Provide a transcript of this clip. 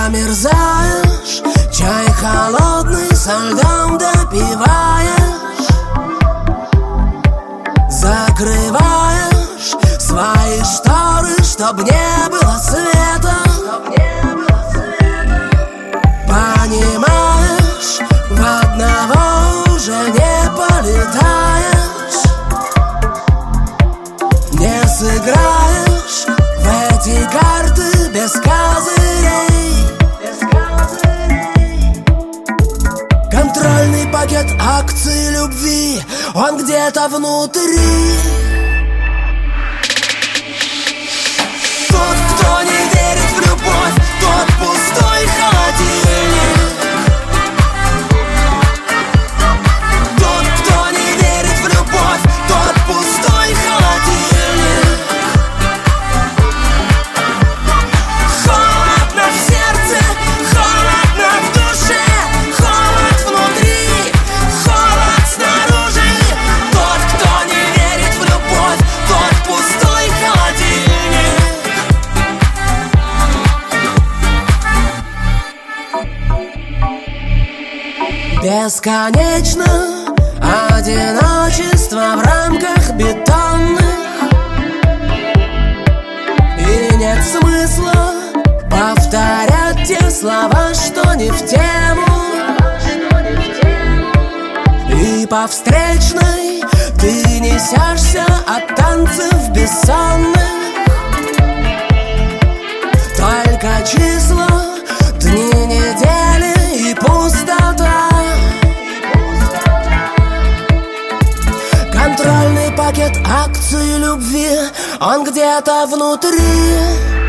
Замерзаешь, чай холодный со льдом допиваешь, закрываешь свои шторы, чтоб не было света. Понимаешь, в одного уже не полетаешь, не сыграешь в эти карты без козырей. Контрольный пакет акций любви, он где-то внутри. Тот, кто не верит в любовь, тот пустой холодильник. Тот, кто не верит в любовь, тот пустой холодильник. Холодно в сердце, холодно в душе, холод внутри, холод снаружи. Тот, кто не верит в любовь, тот пустой холодильник. Бесконечно одиночество в рамках бетонных, и нет смысла повторять те слова, что не в тему. И по встречной ты несешься от танцев бессонных. Только числа, дни, недели и пустота. Контрольный пакет акций любви, он где-то внутри.